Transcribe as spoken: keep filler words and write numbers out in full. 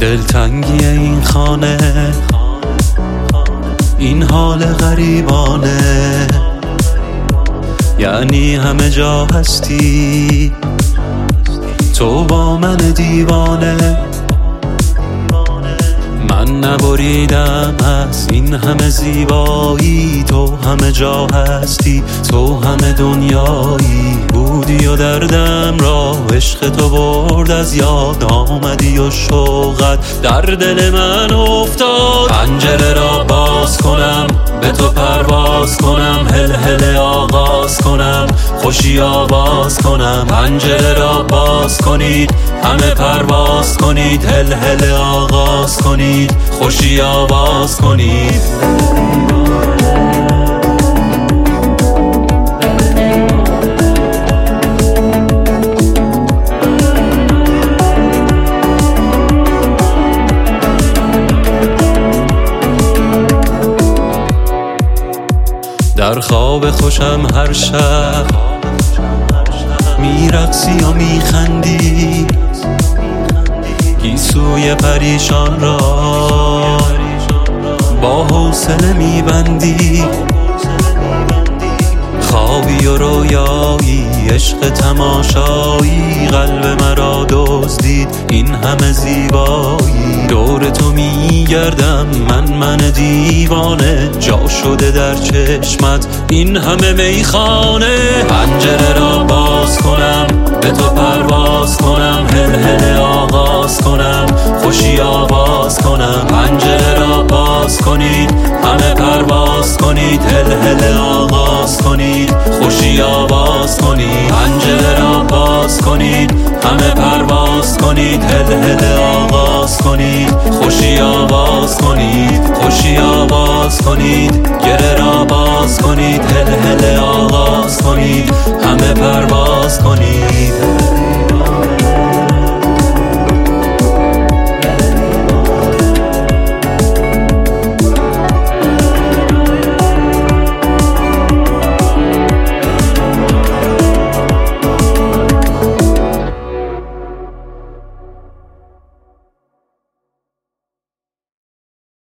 دلتنگی این خانه، این حال غریبانه، یعنی همه جا هستی تو با من دیوانه. من نبریدم از این همه زیبایی، تو همه جا هستی، تو همه دنیایی بودی و دردم را عشق تو برد از یاد، آمدی و شوقت در دل من افتاد. پنجره را باز کنم به تو پرواز کنم، هل هل آغاز کنم خوشی آواز کنم. پنجره را باز کنید همه پرواز کنید، هل هل آغاز کنید خوشی آواز کنید. در خواب خوشم هر شب میرقصی و میخندی، گیسوی پریشان را با حوصله میبندی. خوابی و رویایی عشق تماشایی، قلب مرا دزدید این همه زیبایی. دور تو میگردم من من دیوانه، جا شده در چشمت این همه میخانه. پنجره را باز کنم به تو پرواز کنم، هل هل آغاز کنم خوشی آواز کنم. پنجره را باز کنید همه پرواز کنید، هل هل آغاز کنید خوشی آواز کنید. پنجره را باز کنید همه پرواز کنید، هل هل آغاز کنید خوشی آواز کنید خوشی آواز کنید. گره را باز کنید، هل هل آغاز کنید همه پرواز کنید.